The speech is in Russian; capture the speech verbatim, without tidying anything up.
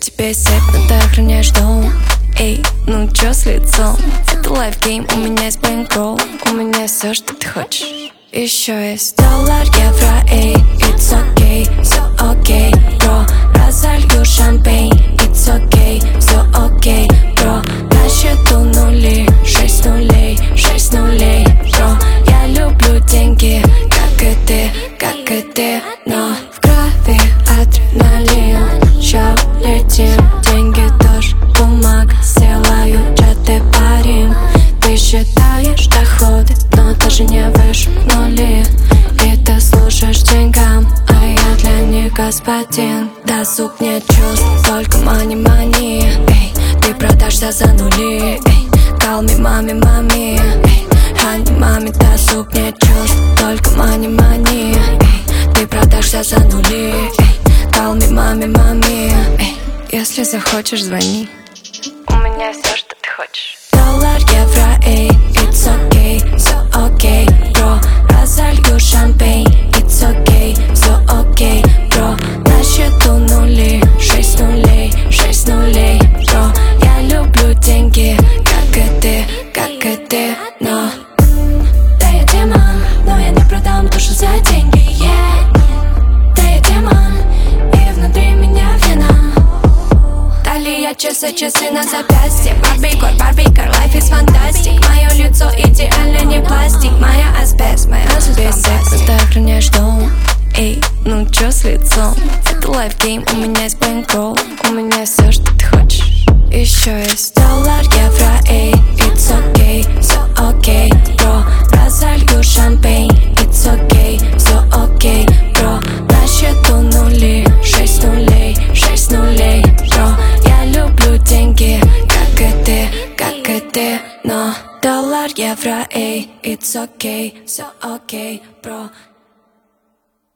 тебе сек, но ты охраняешь дом. Эй, ну чё с лицом? Это лайфгейм, у меня есть бэнкролл. У меня все, что ты хочешь. Еще есть доллар, евро, эй, it's okay, все окей, бро. Разолью шампейн, it's okay, все окей, бро. На счету нули, шесть нулей, шесть нулей, бро. Я люблю деньги, как и ты, как и ты, но в крови адреналин. Ща летим, деньги дождь, бумага, сделаю чаты парим. Ты считаешь доходы, но даже не выше нули. И ты служишь деньгам, а я для них господин. Досуг нет чувств, только мани-мани. Эй, ты продашься за нули. Эй, call me маме, маме. Эй, хани, маме, досуг нет чувств, только мани-мани. Эй, ты продашься за нули. Эй, call me маме, маме. Эй, если захочешь, звони. У меня все, что ты хочешь. Доллар, евро, эй, it's okay, все окей, бро. Разолью шампейн, it's okay, все окей, бро. На счету нули, шесть нулей, шесть нулей, бро. Я люблю деньги, как и ты, как и ты, но да я демон, но я не продам душу за деньги, yeah. Да я демон, и внутри меня вина. Талия, часы, часы на запястье. Барбикор, барбикор, life is fantastic. Мое лицо идеально, не пластик. Моя асбест, моя асбест. Ты охраняешь дом. Эй, ну чё с лицом? Это лайфгейм, у меня есть бэнкролл. У меня все, что ты хочешь. Еще есть доллар, евро, эй, it's okay, все окей, бро. Разолью шампейн, it's okay, все окей, бро. На счету нули, шесть нулей, шесть нулей, бро. Я люблю деньги, как и ты, как и ты, но доллар, евро, эй, it's okay, все окей, бро.